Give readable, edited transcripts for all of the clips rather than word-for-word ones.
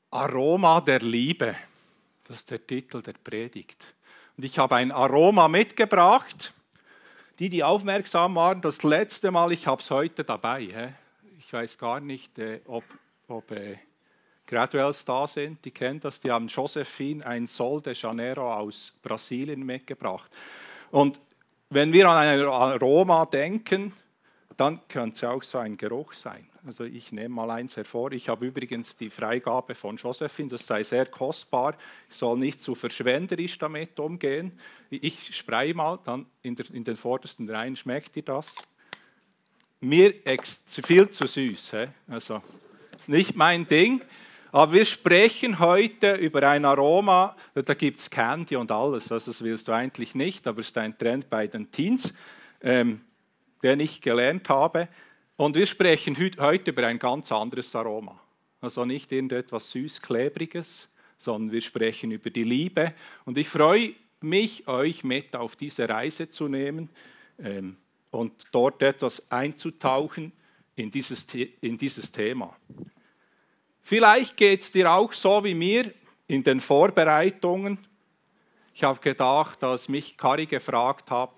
Aroma der Liebe, das ist der Titel der Predigt. Und ich habe ein Aroma mitgebracht. Die aufmerksam waren, das letzte Mal, ich habe es heute dabei. Ich weiß gar nicht, ob Graduates da sind, die kennen das, die haben Josephine ein Sol de Janeiro aus Brasilien mitgebracht. Und wenn wir an ein Aroma denken, dann könnte es auch so ein Geruch sein. Also ich nehme mal eins hervor. Ich habe übrigens die Freigabe von Josephine, das sei sehr kostbar. Ich soll nicht zu verschwenderisch damit umgehen. Ich spreche mal, dann in den vordersten Reihen. Schmeckt ihr das? Mir viel zu süß. Also ist nicht mein Ding. Aber wir sprechen heute über ein Aroma, da gibt es Candy und alles. Also das willst du eigentlich nicht, aber es ist ein Trend bei den Teens, den ich gelernt habe. Und wir sprechen heute über ein ganz anderes Aroma. Also nicht irgendetwas süß-klebriges, sondern wir sprechen über die Liebe. Und ich freue mich, euch mit auf diese Reise zu nehmen und dort etwas einzutauchen in dieses Thema. Vielleicht geht es dir auch so wie mir in den Vorbereitungen. Ich habe gedacht, als mich Kari gefragt hat,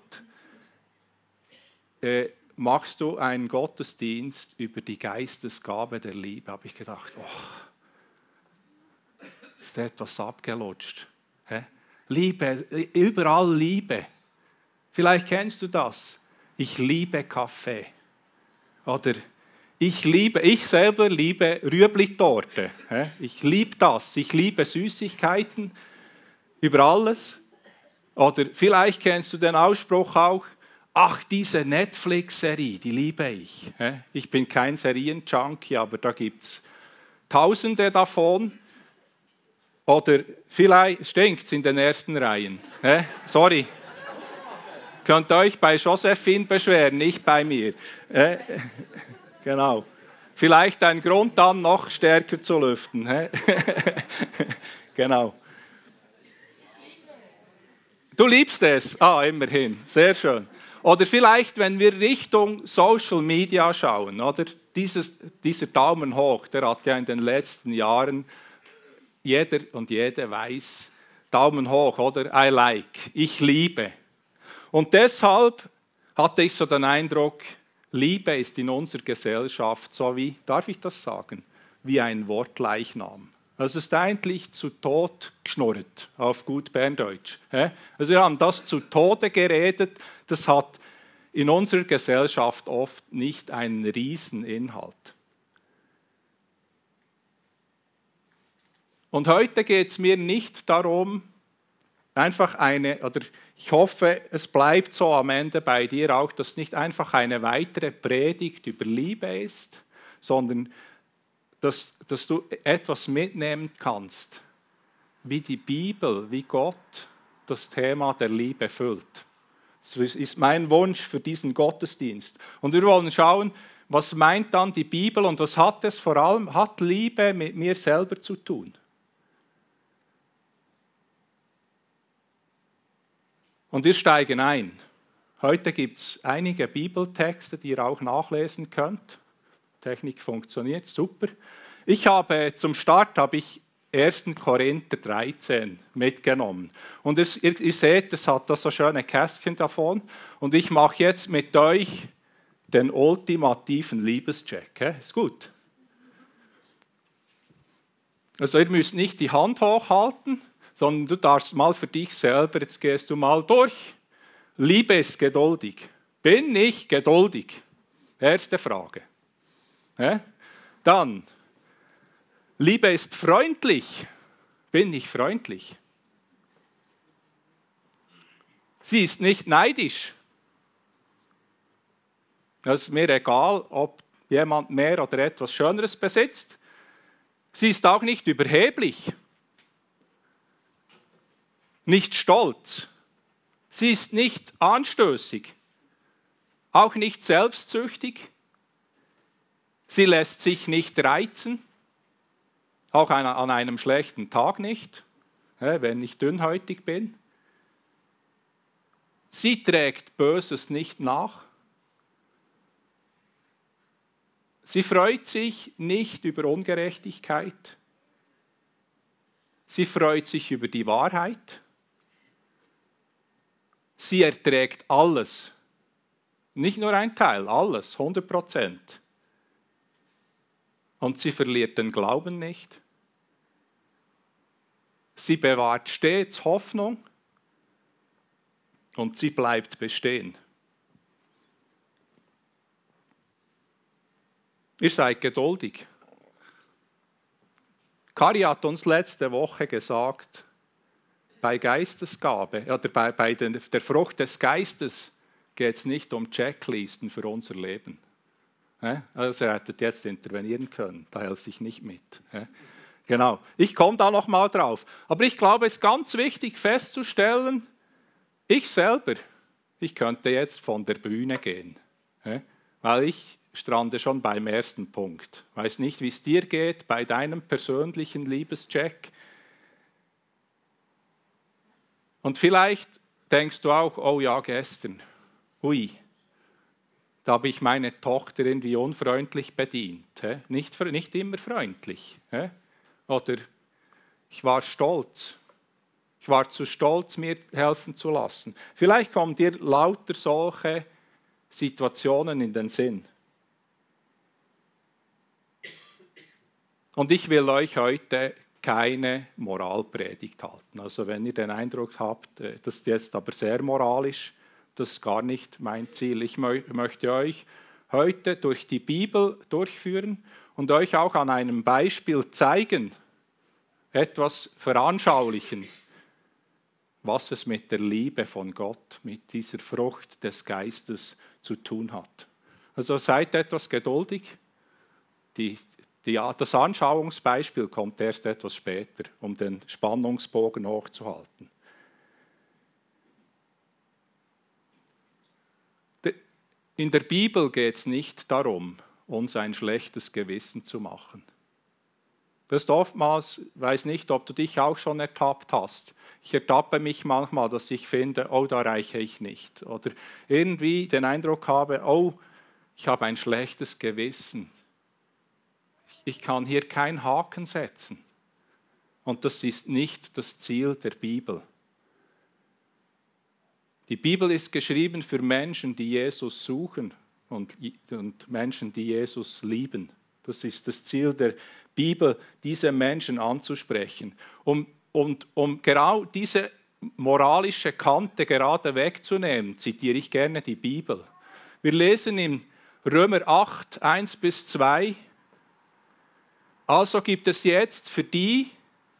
machst du einen Gottesdienst über die Geistesgabe der Liebe? Habe ich gedacht, ist etwas abgelutscht. Liebe, überall Liebe. Vielleicht kennst du das. Ich liebe Kaffee. Oder ich selber liebe Rüebli-Torte. Ich liebe das. Ich liebe Süßigkeiten über alles. Oder vielleicht kennst du den Ausspruch auch, ach, diese Netflix-Serie, die liebe ich. Ich bin kein Serienjunkie, aber da gibt es Tausende davon. Oder vielleicht stinkt es in den ersten Reihen. Sorry. Könnt euch bei Josephine beschweren, nicht bei mir. Genau. Vielleicht ein Grund dann, noch stärker zu lüften. Genau. Du liebst es? Ah, immerhin. Sehr schön. Oder vielleicht, wenn wir Richtung Social Media schauen, oder? Dieser Daumen hoch, der hat ja in den letzten Jahren, jeder und jede weiß, Daumen hoch, oder? I like, ich liebe. Und deshalb hatte ich so den Eindruck, Liebe ist in unserer Gesellschaft so wie, darf ich das sagen, wie ein Wortleichnam. Also es ist eigentlich zu Tod geschnurrt, auf gut Berndeutsch. Also wir haben das zu Tode geredet, das hat in unserer Gesellschaft oft nicht einen Rieseninhalt. Und heute geht es mir nicht darum, oder ich hoffe, es bleibt so am Ende bei dir auch, dass nicht einfach eine weitere Predigt über Liebe ist, sondern dass du etwas mitnehmen kannst, wie die Bibel, wie Gott das Thema der Liebe füllt. Das ist mein Wunsch für diesen Gottesdienst. Und wir wollen schauen, was meint dann die Bibel und was hat es vor allem, hat Liebe mit mir selber zu tun? Und wir steigen ein. Heute gibt es einige Bibeltexte, die ihr auch nachlesen könnt. Technik funktioniert, super. Zum Start habe ich 1. Korinther 13 mitgenommen. Und ihr seht, es hat da so schöne Kästchen davon. Und ich mache jetzt mit euch den ultimativen Liebescheck. Ist gut? Also ihr müsst nicht die Hand hochhalten, sondern du darfst mal für dich selber, jetzt gehst du mal durch. Liebe ist geduldig. Bin ich geduldig? Erste Frage. Dann, Liebe ist freundlich. Bin ich freundlich? Sie ist nicht neidisch. Es ist mir egal, ob jemand mehr oder etwas Schöneres besitzt. Sie ist auch nicht überheblich. Nicht stolz. Sie ist nicht anstößig. Auch nicht selbstsüchtig. Sie lässt sich nicht reizen. Auch an einem schlechten Tag nicht, wenn ich dünnhäutig bin. Sie trägt Böses nicht nach. Sie freut sich nicht über Ungerechtigkeit. Sie freut sich über die Wahrheit. Sie erträgt alles. Nicht nur ein Teil, alles, 100%. Und sie verliert den Glauben nicht. Sie bewahrt stets Hoffnung und sie bleibt bestehen. Ihr seid geduldig. Kari hat uns letzte Woche gesagt, bei Geistesgabe oder bei der Frucht des Geistes geht es nicht um Checklisten für unser Leben. Also ihr hättet jetzt intervenieren können, da helfe ich nicht mit. Genau, ich komme da noch mal drauf. Aber ich glaube, es ist ganz wichtig festzustellen, ich selber, ich könnte jetzt von der Bühne gehen, weil ich strande schon beim ersten Punkt. Ich weiß nicht, wie es dir geht bei deinem persönlichen Liebescheck. Und vielleicht denkst du auch, oh ja, gestern, ui, da habe ich meine Tochter irgendwie unfreundlich bedient. Nicht immer freundlich. Oder ich war stolz. Ich war zu stolz, mir helfen zu lassen. Vielleicht kommen dir lauter solche Situationen in den Sinn. Und ich will euch heute keine Moralpredigt halten. Also wenn ihr den Eindruck habt, das ist jetzt aber sehr moralisch, das ist gar nicht mein Ziel. Ich möchte euch heute durch die Bibel durchführen und euch auch an einem Beispiel zeigen, etwas veranschaulichen, was es mit der Liebe von Gott, mit dieser Frucht des zu tun hat. Also seid etwas geduldig. Das Anschauungsbeispiel kommt erst etwas später, um den Spannungsbogen hochzuhalten. In der Bibel geht es nicht darum, uns ein schlechtes Gewissen zu machen. Das ist oftmals, ich weiß nicht, ob du dich auch schon ertappt hast. Ich ertappe mich manchmal, dass ich finde, oh, da reiche ich nicht. Oder irgendwie den Eindruck habe, oh, ich habe ein schlechtes Gewissen. Ich kann hier keinen Haken setzen. Und das ist nicht das Ziel der Bibel. Die Bibel ist geschrieben für Menschen, die Jesus suchen und Menschen, die Jesus lieben. Das ist das Ziel der Bibel, diese Menschen anzusprechen. Um genau diese moralische Kante gerade wegzunehmen, zitiere ich gerne die Bibel. Wir lesen in Römer 8, 1-2, also gibt es jetzt für die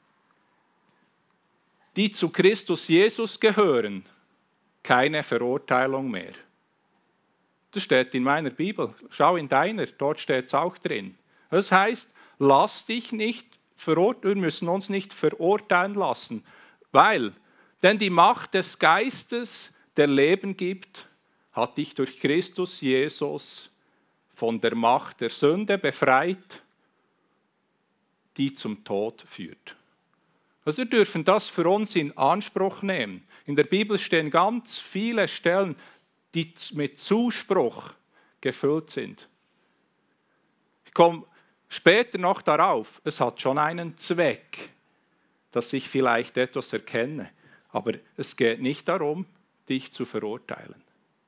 zu Christus Jesus gehören, keine Verurteilung mehr. Das steht in meiner Bibel. Schau in deiner, dort steht es auch drin. Das heißt, lass dich nicht verurteilen, wir müssen uns nicht verurteilen lassen, denn die Macht des Geistes, der Leben gibt, hat dich durch Christus Jesus von der Macht der Sünde befreit, die zum Tod führt. Also wir dürfen das für uns in Anspruch nehmen. In der Bibel stehen ganz viele Stellen, die mit Zuspruch gefüllt sind. Ich komme später noch darauf, es hat schon einen Zweck, dass ich vielleicht etwas erkenne, aber es geht nicht darum, dich zu verurteilen.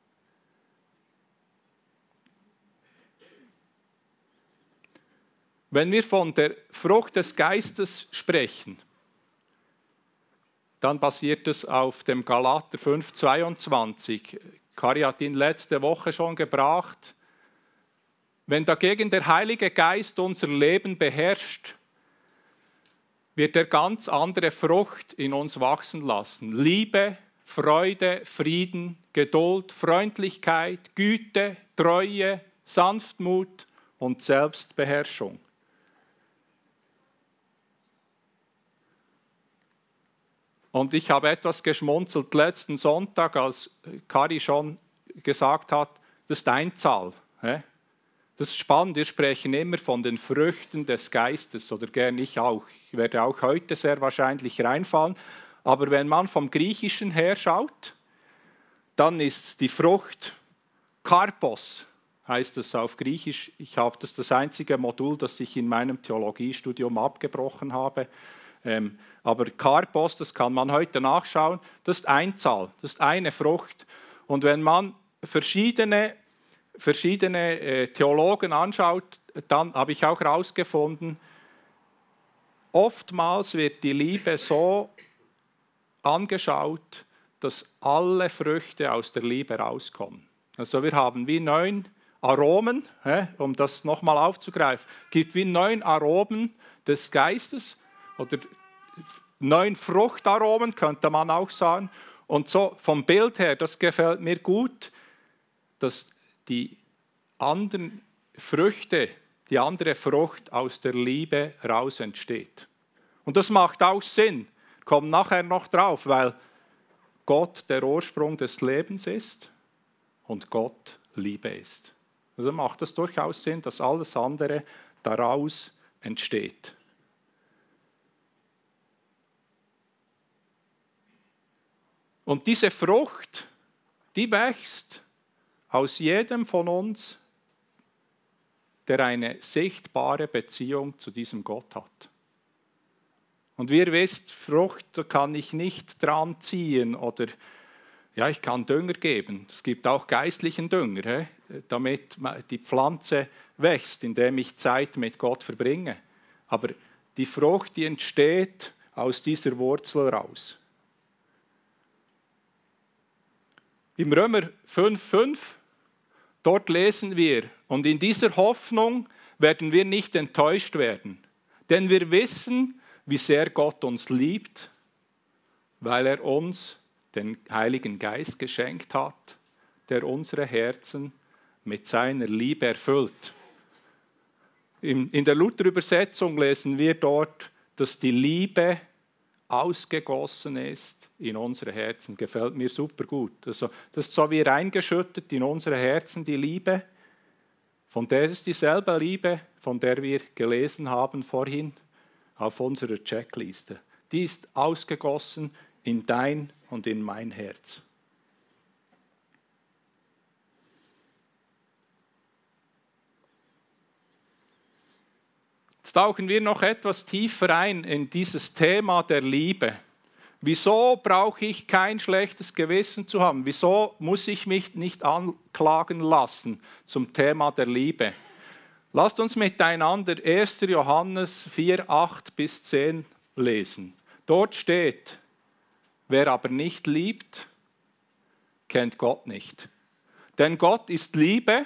Wenn wir von der Frucht des Geistes sprechen, dann basiert es auf dem Galater 5,22. Kari hat ihn letzte Woche schon gebracht. Wenn dagegen der Heilige Geist unser Leben beherrscht, wird er ganz andere Frucht in uns wachsen lassen. Liebe, Freude, Frieden, Geduld, Freundlichkeit, Güte, Treue, Sanftmut und Selbstbeherrschung. Und ich habe etwas geschmunzelt letzten Sonntag, als Kari schon gesagt hat, das ist Einzahl. Das ist spannend, wir sprechen immer von den Früchten des Geistes, oder gern ich auch. Ich werde auch heute sehr wahrscheinlich reinfallen. Aber wenn man vom Griechischen her schaut, dann ist die Frucht Karpos, heißt es auf Griechisch. Ich habe das einzige Modul, das ich in meinem Theologiestudium abgebrochen habe. Aber Karpos, das kann man heute nachschauen, das ist Einzahl, das ist eine Frucht. Und wenn man verschiedene Theologen anschaut, dann habe ich auch herausgefunden, oftmals wird die Liebe so angeschaut, dass alle Früchte aus der Liebe rauskommen. Also wir haben wie 9 Aromen, um das nochmal aufzugreifen, gibt wie 9 Aromen des Geistes oder 9 Fruchtaromen, könnte man auch sagen. Und so vom Bild her, das gefällt mir gut, dass die anderen Früchte, die andere Frucht aus der Liebe raus entsteht. Und das macht auch Sinn, kommt nachher noch drauf, weil Gott der Ursprung des Lebens ist und Gott Liebe ist. Also macht es durchaus Sinn, dass alles andere daraus entsteht. Und diese Frucht, die wächst aus jedem von uns, der eine sichtbare Beziehung zu diesem Gott hat. Und wie ihr wisst, Frucht kann ich nicht dran ziehen oder ja, ich kann Dünger geben. Es gibt auch geistlichen Dünger, damit die Pflanze wächst, indem ich Zeit mit Gott verbringe. Aber die Frucht, die entsteht aus dieser Wurzel raus. Im Römer 5,5, dort lesen wir, und in dieser Hoffnung werden wir nicht enttäuscht werden, denn wir wissen, wie sehr Gott uns liebt, weil er uns den Heiligen Geist geschenkt hat, der unsere Herzen mit seiner Liebe erfüllt. In der Luther-Übersetzung lesen wir dort, dass die Liebe ausgegossen ist in unsere Herzen. Gefällt mir super gut. Also, das ist so wie reingeschüttet in unsere Herzen, die Liebe. Von der ist dieselbe Liebe, von der wir gelesen haben vorhin auf unserer Checkliste. Die ist ausgegossen in dein und in mein Herz. Jetzt tauchen wir noch etwas tiefer ein in dieses Thema der Liebe. Wieso brauche ich kein schlechtes Gewissen zu haben? Wieso muss ich mich nicht anklagen lassen zum Thema der Liebe? Lasst uns miteinander 1. Johannes 4, 8-10 lesen. Dort steht, wer aber nicht liebt, kennt Gott nicht. Denn Gott ist Liebe.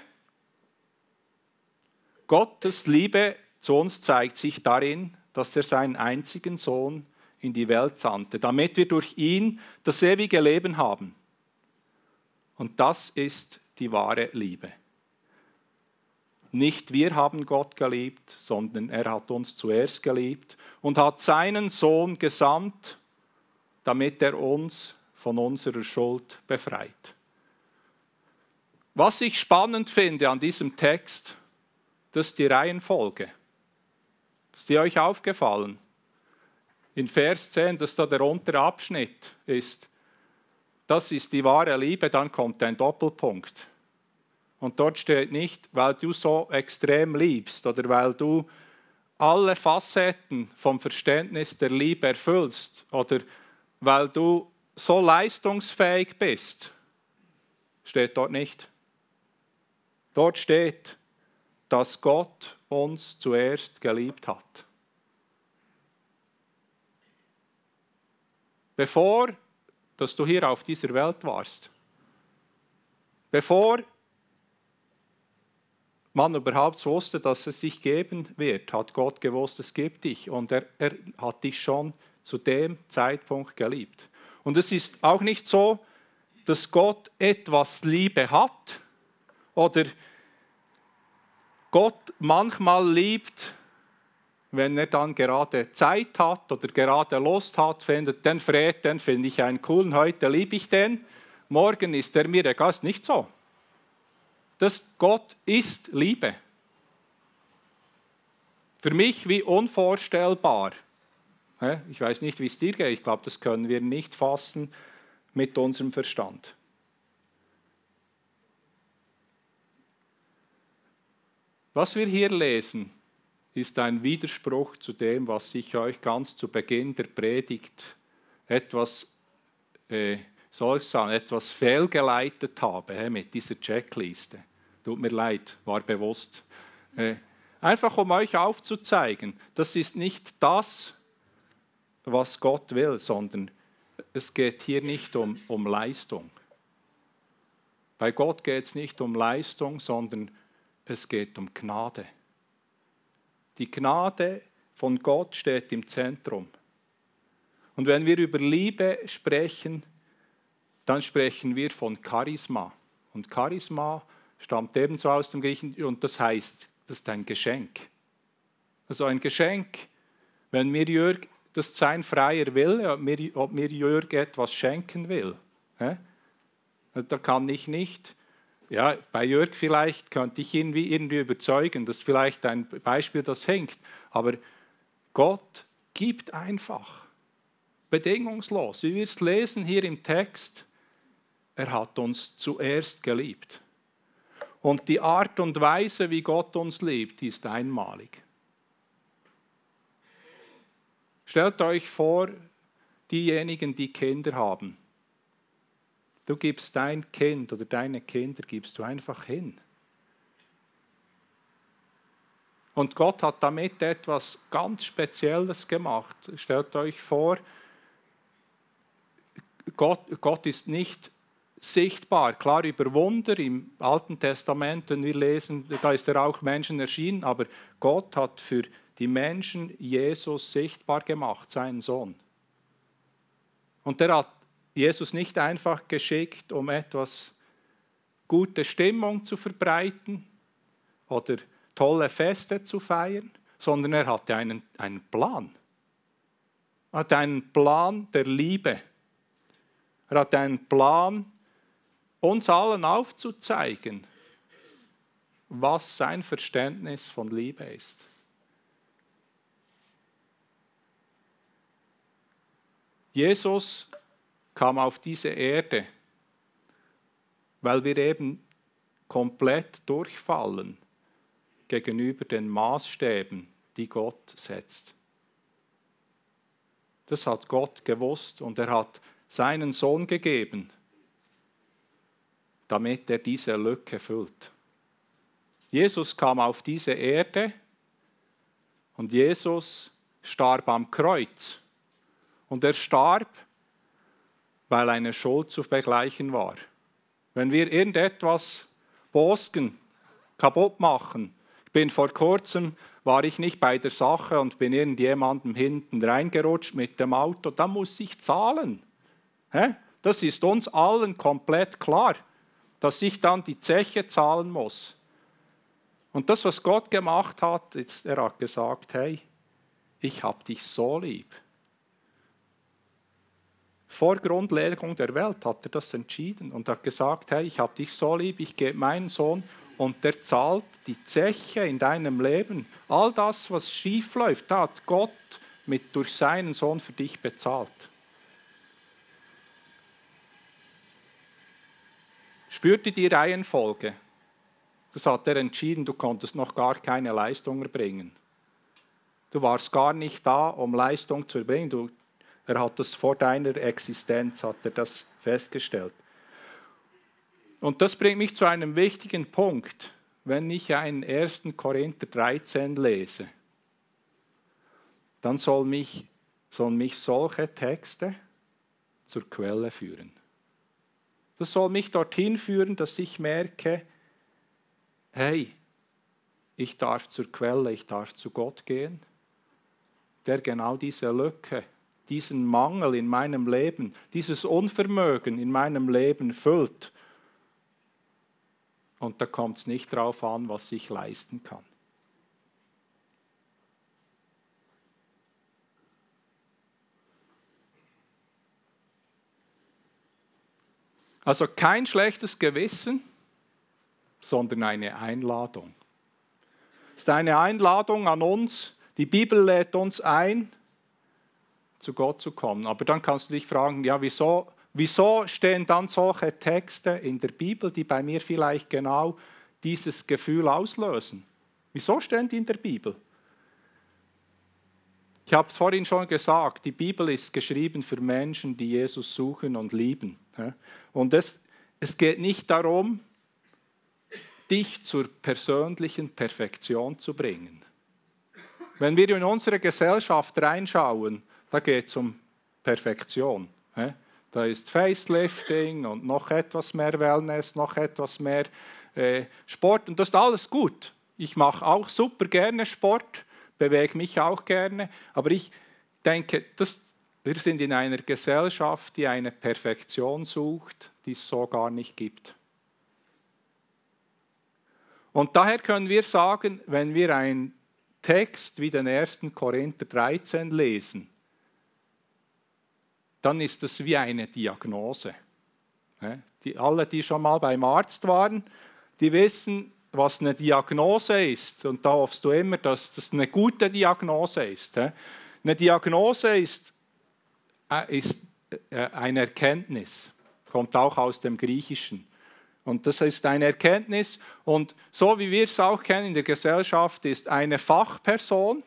Gottes Liebe zu uns zeigt sich darin, dass er seinen einzigen Sohn in die Welt sandte, damit wir durch ihn das ewige Leben haben. Und das ist die wahre Liebe. Nicht wir haben Gott geliebt, sondern er hat uns zuerst geliebt und hat seinen Sohn gesandt, damit er uns von unserer Schuld befreit. Was ich spannend finde an diesem Text, das ist die Reihenfolge. Ist die euch aufgefallen? In Vers 10, dass da der untere Abschnitt ist, das ist die wahre Liebe, dann kommt ein Doppelpunkt. Und dort steht nicht, weil du so extrem liebst oder weil du alle Facetten vom Verständnis der Liebe erfüllst oder weil du so leistungsfähig bist. Steht dort nicht. Dort steht, dass Gott uns zuerst geliebt hat. Bevor dass du hier auf dieser Welt warst, bevor man überhaupt wusste, dass es dich geben wird, hat Gott gewusst, es gibt dich und er hat dich schon zu dem Zeitpunkt geliebt. Und es ist auch nicht so, dass Gott etwas Liebe hat oder Gott manchmal liebt, wenn er dann gerade Zeit hat oder gerade Lust hat, findet den Fred, den finde ich einen coolen, heute liebe ich den, morgen ist er mir der Gast. Nicht so. Gott ist Liebe. Für mich wie unvorstellbar. Ich weiß nicht, wie es dir geht. Ich glaube, das können wir nicht fassen mit unserem Verstand. Was wir hier lesen, ist ein Widerspruch zu dem, was ich euch ganz zu Beginn der Predigt etwas fehlgeleitet habe mit dieser Checkliste. Tut mir leid, war bewusst. Einfach um euch aufzuzeigen, das ist nicht das, was Gott will, sondern es geht hier nicht um Leistung. Bei Gott geht es nicht um Leistung, sondern es geht um Gnade. Die Gnade von Gott steht im Zentrum. Und wenn wir über Liebe sprechen, dann sprechen wir von Charisma. Und Charisma stammt ebenso aus dem Griechischen und das heißt, das ist ein Geschenk. Also ein Geschenk, wenn mir Jörg, das ist sein freier Wille, ob mir Jörg etwas schenken will. Da kann ich nicht, ja, bei Jörg vielleicht könnte ich ihn irgendwie überzeugen, das ist vielleicht ein Beispiel, das hängt, aber Gott gibt einfach, bedingungslos, wie wir es lesen hier im Text, er hat uns zuerst geliebt. Und die Art und Weise, wie Gott uns liebt, ist einmalig. Stellt euch vor, diejenigen, die Kinder haben. Du gibst dein Kind oder deine Kinder gibst du einfach hin. Und Gott hat damit etwas ganz Spezielles gemacht. Stellt euch vor, Gott ist nicht sichtbar. Klar, über Wunder im Alten Testament, wenn wir lesen, da ist er auch Menschen erschienen, aber Gott hat für die Menschen Jesus sichtbar gemacht, seinen Sohn. Und er hat Jesus nicht einfach geschickt, um etwas gute Stimmung zu verbreiten oder tolle Feste zu feiern, sondern er hatte einen Plan. Er hatte einen Plan der Liebe. Er hatte einen Plan, uns allen aufzuzeigen, was sein Verständnis von Liebe ist. Jesus kam auf diese Erde, weil wir eben komplett durchfallen gegenüber den Maßstäben, die Gott setzt. Das hat Gott gewusst und er hat seinen Sohn gegeben, damit er diese Lücke füllt. Jesus kam auf diese Erde und Jesus starb am Kreuz. Und er starb, weil eine Schuld zu begleichen war. Wenn wir irgendetwas bosgen, kaputt machen, vor kurzem war ich nicht bei der Sache und bin irgendjemandem hinten reingerutscht mit dem Auto, dann muss ich zahlen. Das ist uns allen komplett klar, dass ich dann die Zeche zahlen muss. Und das, was Gott gemacht hat, ist, er hat gesagt, hey, ich habe dich so lieb. Vor Grundlegung der Welt hat er das entschieden und hat gesagt, hey, ich habe dich so lieb, ich gebe meinen Sohn und der zahlt die Zeche in deinem Leben. All das, was schief läuft, da hat Gott durch seinen Sohn für dich bezahlt. Spürt ihr die Reihenfolge? Das hat er entschieden, du konntest noch gar keine Leistung erbringen. Du warst gar nicht da, um Leistung zu erbringen. Er hat das vor deiner Existenz, hat er das festgestellt. Und das bringt mich zu einem wichtigen Punkt, wenn ich einen 1. Korinther 13 lese. Dann sollen mich solche Texte zur Quelle führen. Das soll mich dorthin führen, dass ich merke, hey, ich darf zur Quelle, ich darf zu Gott gehen, der genau diese Lücke, diesen Mangel in meinem Leben, dieses Unvermögen in meinem Leben füllt. Und da kommt es nicht darauf an, was ich leisten kann. Also kein schlechtes Gewissen, sondern eine Einladung. Es ist eine Einladung an uns. Die Bibel lädt uns ein, zu Gott zu kommen. Aber dann kannst du dich fragen, ja, wieso stehen dann solche Texte in der Bibel, die bei mir vielleicht genau dieses Gefühl auslösen? Wieso stehen die in der Bibel? Ich habe es vorhin schon gesagt, die Bibel ist geschrieben für Menschen, die Jesus suchen und lieben. Und es geht nicht darum, dich zur persönlichen Perfektion zu bringen. Wenn wir in unsere Gesellschaft reinschauen, da geht es um Perfektion. Da ist Facelifting und noch etwas mehr Wellness, noch etwas mehr Sport und das ist alles gut. Ich mache auch super gerne Sport, bewege mich auch gerne, aber ich denke, wir sind in einer Gesellschaft, die eine Perfektion sucht, die es so gar nicht gibt. Und daher können wir sagen, wenn wir einen Text wie den 1. Korinther 13 lesen, dann ist es wie eine Diagnose. Alle, die schon mal beim Arzt waren, die wissen, was eine Diagnose ist. Und da hoffst du immer, dass das eine gute Diagnose ist. Eine Diagnose ist eine Erkenntnis, kommt auch aus dem Griechischen. Und das ist eine Erkenntnis. Und so wie wir es auch kennen in der Gesellschaft, ist eine Fachperson,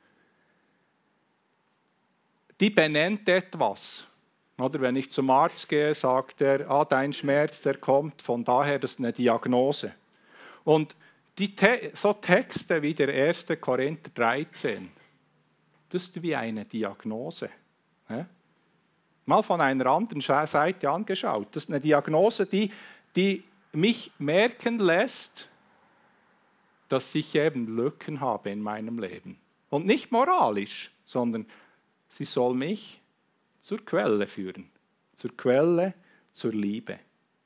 die benennt etwas. Oder wenn ich zum Arzt gehe, sagt er, dein Schmerz, der kommt von daher, das ist eine Diagnose. Und so Texte wie der 1. Korinther 13, das ist wie eine Diagnose. Mal von einer anderen Seite angeschaut. Das ist eine Diagnose, die mich merken lässt, dass ich eben Lücken habe in meinem Leben. Und nicht moralisch, sondern sie soll mich zur Quelle führen. Zur Quelle, zur Liebe.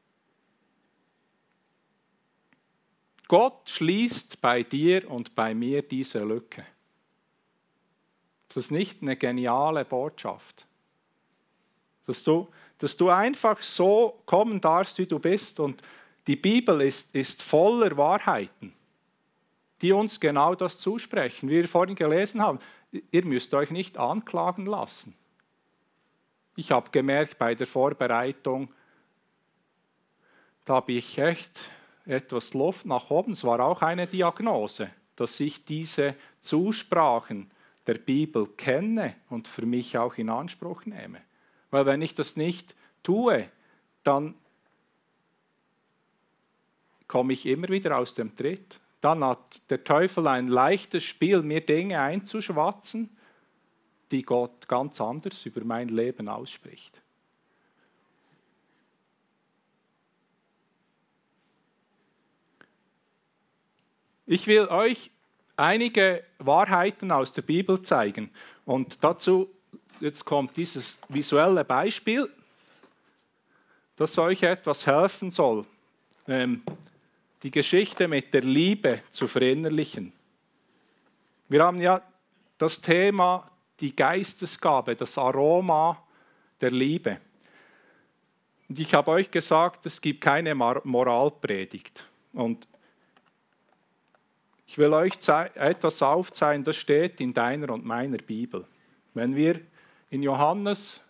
Gott schließt bei dir und bei mir diese Lücke. Das ist nicht eine geniale Botschaft. Dass du einfach so kommen darfst, wie du bist. Und die Bibel ist voller Wahrheiten, die uns genau das zusprechen. Wie wir vorhin gelesen haben, ihr müsst euch nicht anklagen lassen. Ich habe gemerkt bei der Vorbereitung, da habe ich echt etwas Luft nach oben. Es war auch eine Diagnose, dass ich diese Zusprachen der Bibel kenne und für mich auch in Anspruch nehme. Weil wenn ich das nicht tue, dann komme ich immer wieder aus dem Tritt. Dann hat der Teufel ein leichtes Spiel, mir Dinge einzuschwatzen, die Gott ganz anders über mein Leben ausspricht. Ich will euch einige Wahrheiten aus der Bibel zeigen. Und dazu, jetzt kommt dieses visuelle Beispiel, das euch etwas helfen soll, die Geschichte mit der Liebe zu verinnerlichen. Wir haben ja das Thema, die Geistesgabe, das Aroma der Liebe. Und ich habe euch gesagt, es gibt keine Moralpredigt. Und ich will euch etwas aufzeigen, das steht in deiner und meiner Bibel. Wenn wir in Johannes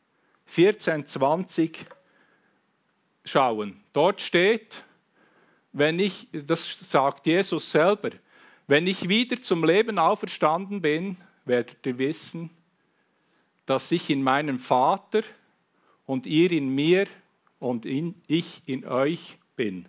14,20 schauen, dort steht, das sagt Jesus selber, wenn ich wieder zum Leben auferstanden bin, werdet ihr wissen, dass ich in meinem Vater und ihr in mir und ich in euch bin.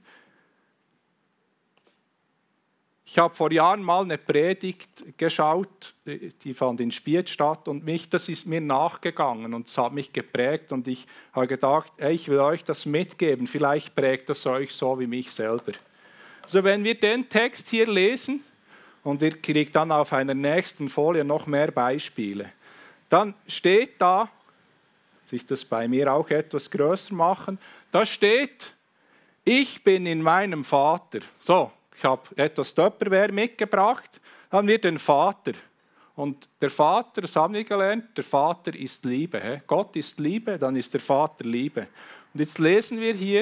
Ich habe vor Jahren mal eine Predigt geschaut, die fand in Spiez statt und das ist mir nachgegangen und es hat mich geprägt und ich habe gedacht, ich will euch das mitgeben, vielleicht prägt das euch so wie mich selber. Also wenn wir den Text hier lesen und ihr kriegt dann auf einer nächsten Folie noch mehr Beispiele, dann steht da, sich das bei mir auch etwas größer machen, da steht, ich bin in meinem Vater. So. Ich habe etwas Tupperware mitgebracht, dann haben wir den Vater. Und der Vater, das haben wir gelernt, der Vater ist Liebe. Gott ist Liebe, dann ist der Vater Liebe. Und jetzt lesen wir hier,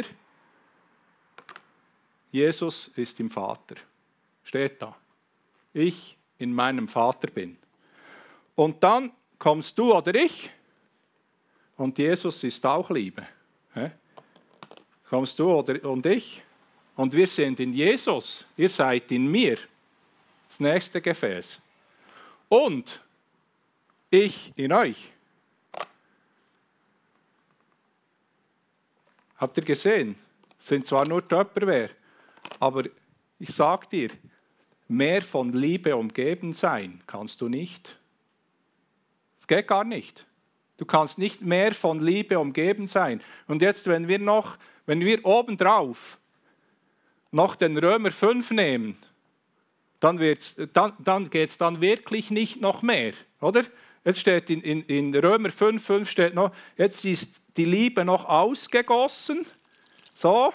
Jesus ist im Vater. Steht da. Ich in meinem Vater bin. Und dann kommst du oder ich und Jesus ist auch Liebe. Kommst du und ich? Und wir sind in Jesus, ihr seid in mir. Das nächste Gefäß. Und ich in euch. Habt ihr gesehen? Sind zwar nur Töpperwehr, aber ich sage dir, mehr von Liebe umgeben sein kannst du nicht. Es geht gar nicht. Du kannst nicht mehr von Liebe umgeben sein. Und jetzt, wenn wir obendrauf noch den Römer 5 nehmen, dann geht es dann wirklich nicht noch mehr, oder? Jetzt steht in Römer 5,5 steht noch, jetzt ist die Liebe noch ausgegossen. So.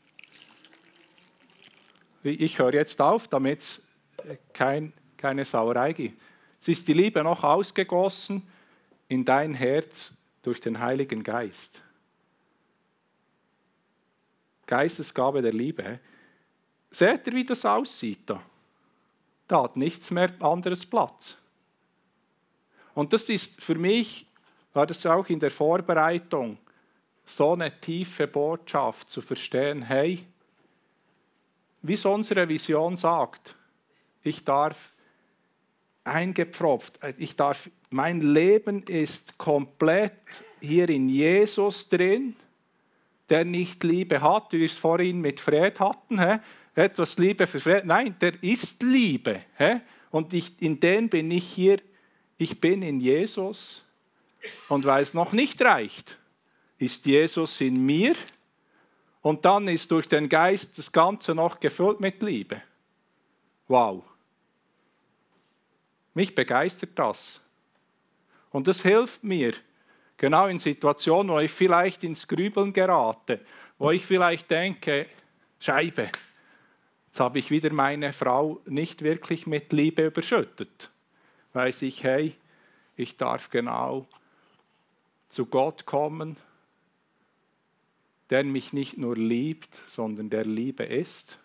Ich höre jetzt auf, damit es keine Sauerei gibt. Jetzt ist die Liebe noch ausgegossen in dein Herz durch den Heiligen Geist. Geistesgabe der Liebe. Seht ihr, wie das aussieht da? Da hat nichts mehr anderes Platz. Und das ist für mich, war das auch in der Vorbereitung, so eine tiefe Botschaft zu verstehen, hey, wie es unsere Vision sagt, ich darf eingepfropft, mein Leben ist komplett hier in Jesus drin, der nicht Liebe hat, wie wir es vorhin mit Fred hatten, etwas Liebe für Fred, nein, der ist Liebe. Und in dem bin ich hier, ich bin in Jesus. Und weil es noch nicht reicht, ist Jesus in mir und dann ist durch den Geist das Ganze noch gefüllt mit Liebe. Wow. Mich begeistert das. Und das hilft mir, genau in Situationen, wo ich vielleicht ins Grübeln gerate, wo ich vielleicht denke, Scheibe, jetzt habe ich wieder meine Frau nicht wirklich mit Liebe überschüttet. Weiß ich, hey, ich darf genau zu Gott kommen, der mich nicht nur liebt, sondern der Liebe ist.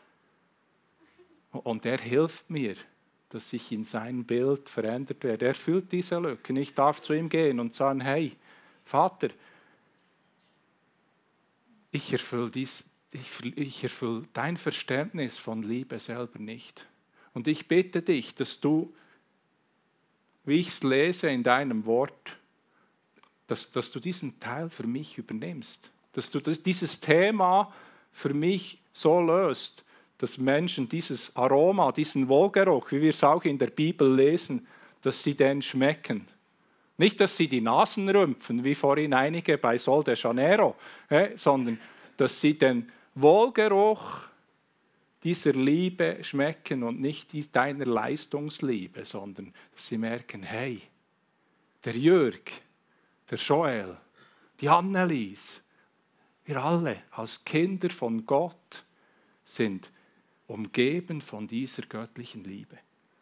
Und er hilft mir, dass ich in sein Bild verändert werde. Er füllt diese Lücken. Ich darf zu ihm gehen und sagen, hey, Vater, ich erfülle dein Verständnis von Liebe selber nicht. Und ich bitte dich, dass du, wie ich es lese in deinem Wort, dass du diesen Teil für mich übernimmst. Dass du dieses Thema für mich so löst, dass Menschen dieses Aroma, diesen Wohlgeruch, wie wir es auch in der Bibel lesen, dass sie den schmecken. Nicht, dass sie die Nasen rümpfen, wie vorhin einige bei Sol de Janeiro, sondern dass sie den Wohlgeruch dieser Liebe schmecken und nicht deiner Leistungsliebe, sondern dass sie merken, hey, der Jörg, der Joel, die Annelies, wir alle als Kinder von Gott sind umgeben von dieser göttlichen Liebe.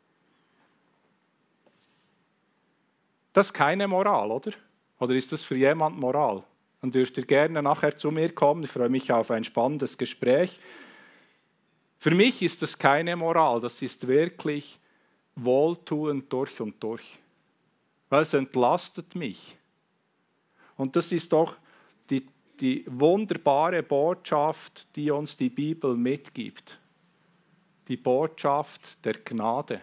Das ist keine Moral, oder? Oder ist das für jemand Moral? Dann dürft ihr gerne nachher zu mir kommen. Ich freue mich auf ein spannendes Gespräch. Für mich ist das keine Moral, das ist wirklich wohltuend durch und durch. Weil es entlastet mich. Und das ist doch die wunderbare Botschaft, die uns die Bibel mitgibt. Die Botschaft der Gnade.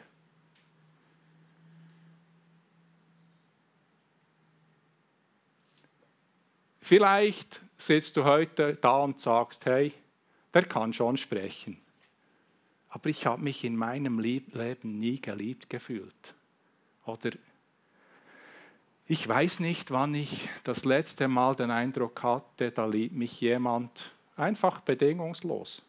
Vielleicht sitzt du heute da und sagst, hey, der kann schon sprechen. Aber ich habe mich in meinem Leben nie geliebt gefühlt. Oder ich weiß nicht, wann ich das letzte Mal den Eindruck hatte, da liebt mich jemand einfach bedingungslos.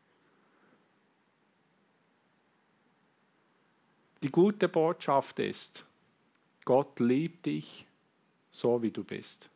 Die gute Botschaft ist, Gott liebt dich so, wie du bist.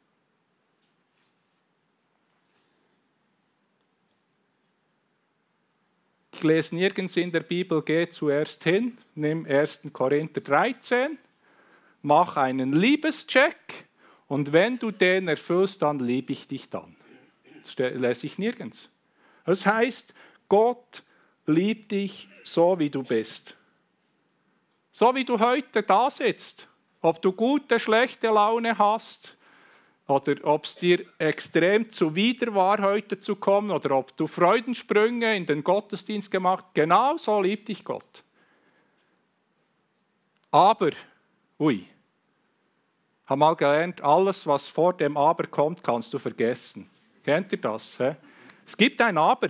Ich lese nirgends in der Bibel, geh zuerst hin, nimm 1. Korinther 13, mach einen Liebescheck und wenn du den erfüllst, dann liebe ich dich dann. Das lese ich nirgends. Das heißt, Gott liebt dich so, wie du bist. So wie du heute da sitzt. Ob du gute, schlechte Laune hast oder ob es dir extrem zuwider war, heute zu kommen oder ob du Freudensprünge in den Gottesdienst gemacht hast, genau so liebt dich Gott. Aber, habe mal gelernt, alles, was vor dem Aber kommt, kannst du vergessen. Kennt ihr das? He? Es gibt ein Aber.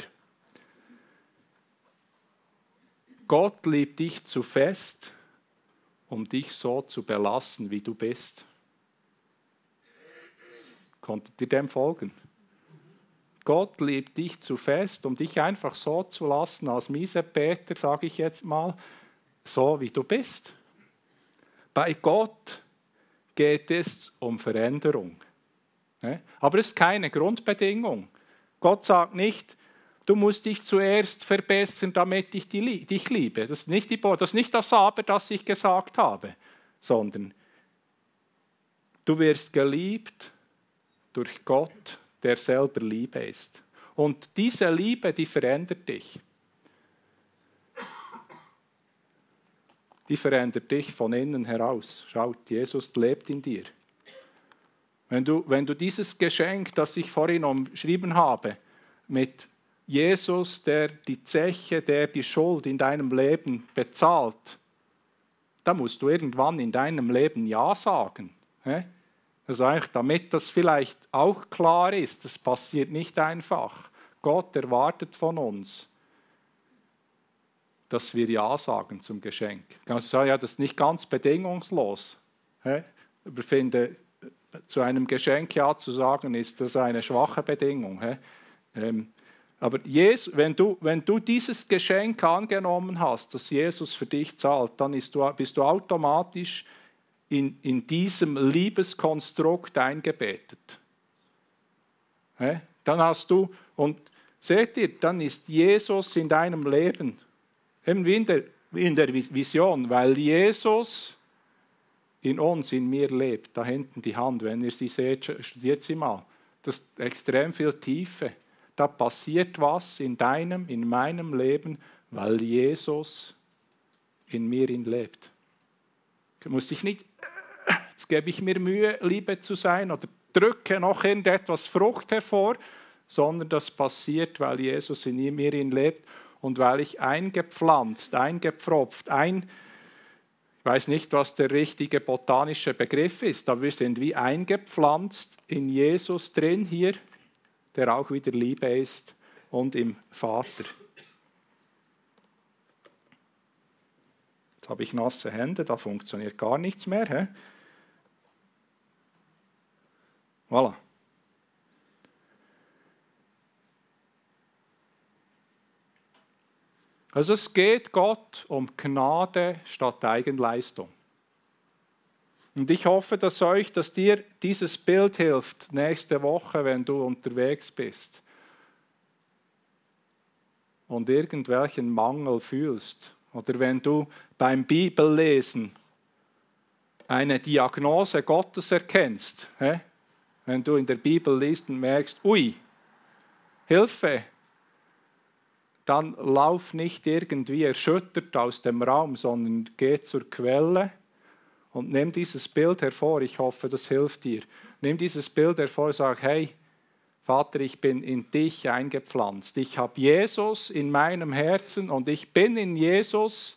Gott liebt dich zu fest, um dich so zu belassen, wie du bist. Konntet ihr dem folgen? Gott liebt dich zu fest, um dich einfach so zu lassen, als Miesepeter, sage ich jetzt mal, so wie du bist. Bei Gott geht es um Veränderung. Aber es ist keine Grundbedingung. Gott sagt nicht, du musst dich zuerst verbessern, damit ich dich liebe. Das ist nicht das Aber, das ich gesagt habe, sondern du wirst geliebt durch Gott, der selber Liebe ist. Und diese Liebe, die verändert dich. Die verändert dich von innen heraus. Schaut, Jesus lebt in dir. Wenn du dieses Geschenk, das ich vorhin umschrieben habe, mit Jesus, der die Zeche, der die Schuld in deinem Leben bezahlt, da musst du irgendwann in deinem Leben Ja sagen. Also eigentlich, damit das vielleicht auch klar ist, das passiert nicht einfach. Gott erwartet von uns, dass wir Ja sagen zum Geschenk. Kannst du sagen, ja, das ist nicht ganz bedingungslos. Ich finde, zu einem Geschenk Ja zu sagen, ist das eine schwache Bedingung. Aber wenn du dieses Geschenk angenommen hast, das Jesus für dich zahlt, dann bist du automatisch in diesem Liebeskonstrukt eingebettet. Dann hast du, und seht ihr, dann ist Jesus in deinem Leben, eben wie in der Vision, weil Jesus in uns, in mir lebt. Da hinten die Hand, wenn ihr sie seht, studiert sie mal. Das ist extrem viel Tiefe. Da passiert was in deinem, in meinem Leben, weil Jesus in mir lebt. Du musst dich nicht, jetzt gebe ich mir Mühe, Liebe zu sein oder drücke noch irgendetwas Frucht hervor, sondern das passiert, weil Jesus in mir lebt und weil ich eingepflanzt, eingepfropft, ich weiß nicht, was der richtige botanische Begriff ist, aber wir sind wie eingepflanzt in Jesus drin hier, der auch wieder Liebe ist und im Vater. Jetzt habe ich nasse Hände, da funktioniert gar nichts mehr. He? Voilà. Also es geht Gott um Gnade statt Eigenleistung. Und ich hoffe, dass dir dieses Bild hilft nächste Woche, wenn du unterwegs bist und irgendwelchen Mangel fühlst oder wenn du beim Bibellesen eine Diagnose Gottes erkennst. Wenn du in der Bibel liest und merkst, ui, Hilfe, dann lauf nicht irgendwie erschüttert aus dem Raum, sondern geh zur Quelle und nimm dieses Bild hervor. Ich hoffe, das hilft dir. Nimm dieses Bild hervor und sag, hey, Vater, ich bin in dich eingepflanzt. Ich habe Jesus in meinem Herzen und ich bin in Jesus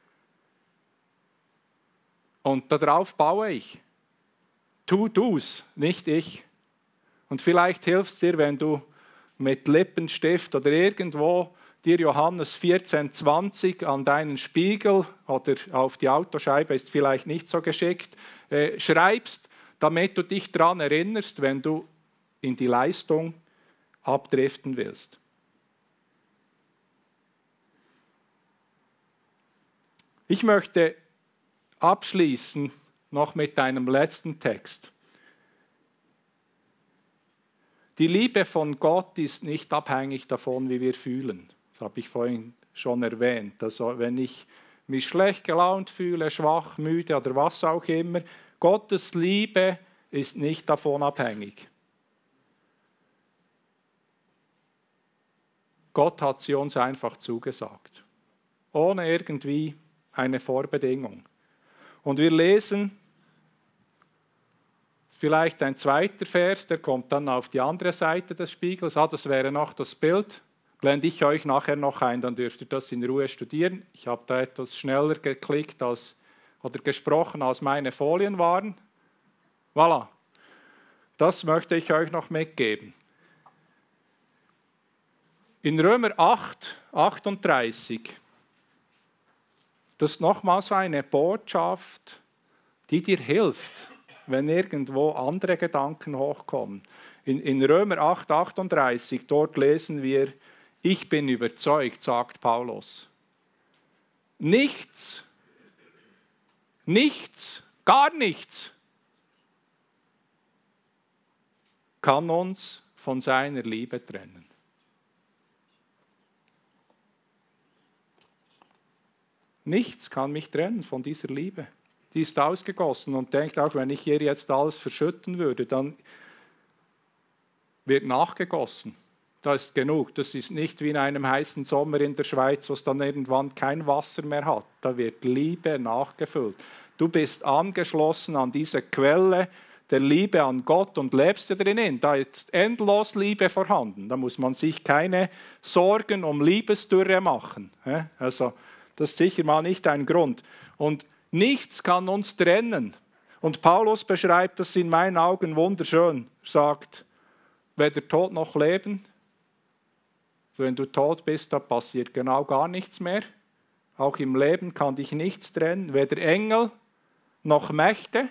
und darauf baue ich. Du's, nicht ich. Und vielleicht hilft es dir, wenn du mit Lippenstift oder irgendwo dir Johannes 14,20 an deinen Spiegel oder auf die Autoscheibe, ist vielleicht nicht so geschickt, schreibst, damit du dich daran erinnerst, wenn du in die Leistung abdriften willst. Ich möchte abschließen noch mit einem letzten Text. Die Liebe von Gott ist nicht abhängig davon, wie wir fühlen. Das habe ich vorhin schon erwähnt. Also wenn ich mich schlecht gelaunt fühle, schwach, müde oder was auch immer, Gottes Liebe ist nicht davon abhängig. Gott hat sie uns einfach zugesagt, ohne irgendwie eine Vorbedingung. Und wir lesen vielleicht ein zweiter Vers, der kommt dann auf die andere Seite des Spiegels. Das wäre noch das Bild. Blende ich euch nachher noch ein, dann dürft ihr das in Ruhe studieren. Ich habe da etwas schneller geklickt oder gesprochen, als meine Folien waren. Voilà. Das möchte ich euch noch mitgeben. In Römer 8, 38, das ist nochmal so eine Botschaft, die dir hilft, wenn irgendwo andere Gedanken hochkommen. In Römer 8, 38, dort lesen wir, ich bin überzeugt, sagt Paulus. Nichts, gar nichts kann uns von seiner Liebe trennen. Nichts kann mich trennen von dieser Liebe. Die ist ausgegossen und denkt auch, wenn ich hier jetzt alles verschütten würde, dann wird nachgegossen. Da ist genug. Das ist nicht wie in einem heißen Sommer in der Schweiz, wo es dann irgendwann kein Wasser mehr hat. Da wird Liebe nachgefüllt. Du bist angeschlossen an diese Quelle der Liebe an Gott und lebst da drinnen. Da ist endlos Liebe vorhanden. Da muss man sich keine Sorgen um Liebesdürre machen. Also, das ist sicher mal nicht ein Grund. Und nichts kann uns trennen. Und Paulus beschreibt das in meinen Augen wunderschön. Er sagt, weder Tod noch Leben. Wenn du tot bist, da passiert genau gar nichts mehr. Auch im Leben kann dich nichts trennen. Weder Engel noch Mächte.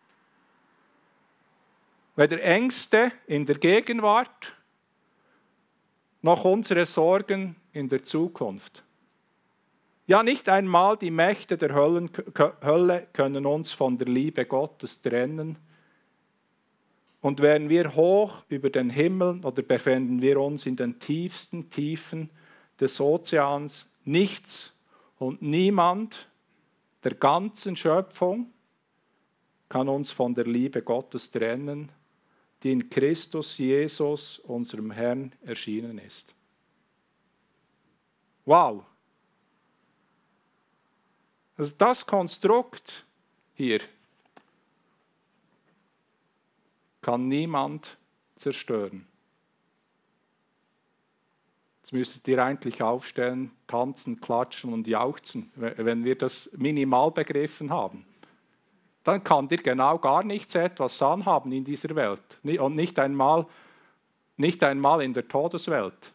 Weder Ängste in der Gegenwart, noch unsere Sorgen in der Zukunft. Ja, nicht einmal die Mächte der Hölle können uns von der Liebe Gottes trennen. Und wären wir hoch über den Himmel oder befinden wir uns in den tiefsten Tiefen des Ozeans, nichts und niemand der ganzen Schöpfung kann uns von der Liebe Gottes trennen, die in Christus Jesus, unserem Herrn, erschienen ist. Wow! Also das Konstrukt hier kann niemand zerstören. Jetzt müsstet ihr eigentlich aufstehen, tanzen, klatschen und jauchzen, wenn wir das minimal begriffen haben. Dann kann dir genau gar nichts etwas anhaben in dieser Welt. Und nicht einmal in der Todeswelt.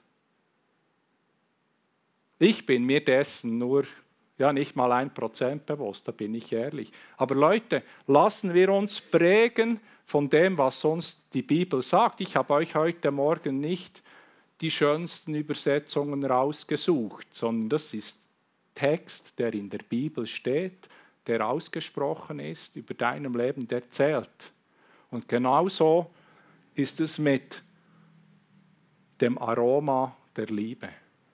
Ich bin mir dessen nur nicht mal 1% bewusst, da bin ich ehrlich. Aber Leute, lassen wir uns prägen von dem, was uns die Bibel sagt. Ich habe euch heute Morgen nicht die schönsten Übersetzungen rausgesucht, sondern das ist Text, der in der Bibel steht, der ausgesprochen ist, über deinem Leben, der zählt. Und genauso ist es mit dem Aroma der Liebe.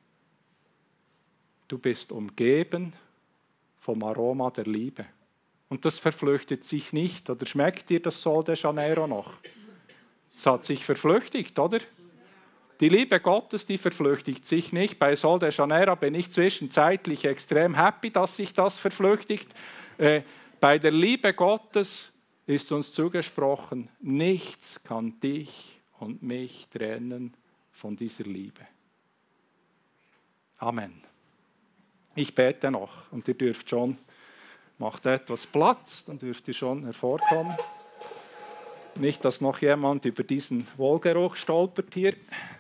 Du bist umgeben vom Aroma der Liebe. Und das verflüchtigt sich nicht. Oder schmeckt dir das Sol de Janeiro noch? Es hat sich verflüchtigt, oder? Die Liebe Gottes, die verflüchtigt sich nicht. Bei Sol de Janeiro bin ich zwischenzeitlich extrem happy, dass sich das verflüchtigt. Bei der Liebe Gottes ist uns zugesprochen, nichts kann dich und mich trennen von dieser Liebe. Amen. Ich bete noch und ihr dürft schon, macht etwas Platz, dann dürft ihr schon hervorkommen. Nicht, dass noch jemand über diesen Wohlgeruch stolpert hier.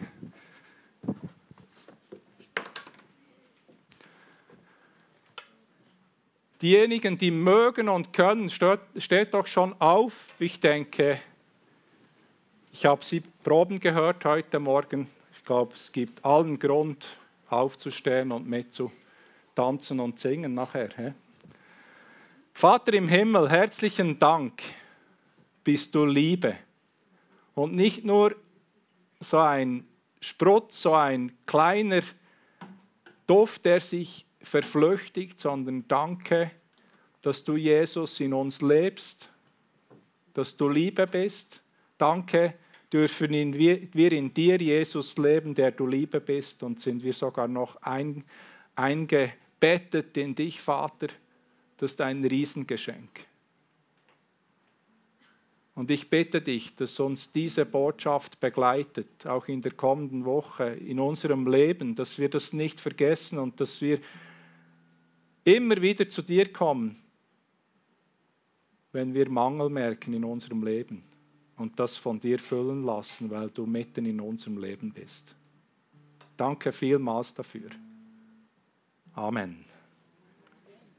Diejenigen, die mögen und können, steht doch schon auf. Ich denke, ich habe Sie proben gehört heute Morgen. Ich glaube, es gibt allen Grund, aufzustehen und mitzutanzen und singen nachher. He? Vater im Himmel, herzlichen Dank, bist du Liebe. Und nicht nur so ein Sprutz, so ein kleiner Duft, der sich verflüchtigt, sondern danke, dass du, Jesus, in uns lebst, dass du Liebe bist. Danke, dürfen wir in dir, Jesus, leben, der du Liebe bist, und sind wir sogar noch eingebettet in dich, Vater. Das ist ein Riesengeschenk. Und ich bitte dich, dass uns diese Botschaft begleitet, auch in der kommenden Woche, in unserem Leben, dass wir das nicht vergessen und dass wir immer wieder zu dir kommen wenn wir Mangel merken in unserem Leben und das von dir füllen lassen, weil du mitten in unserem Leben bist. Danke vielmals dafür. Amen.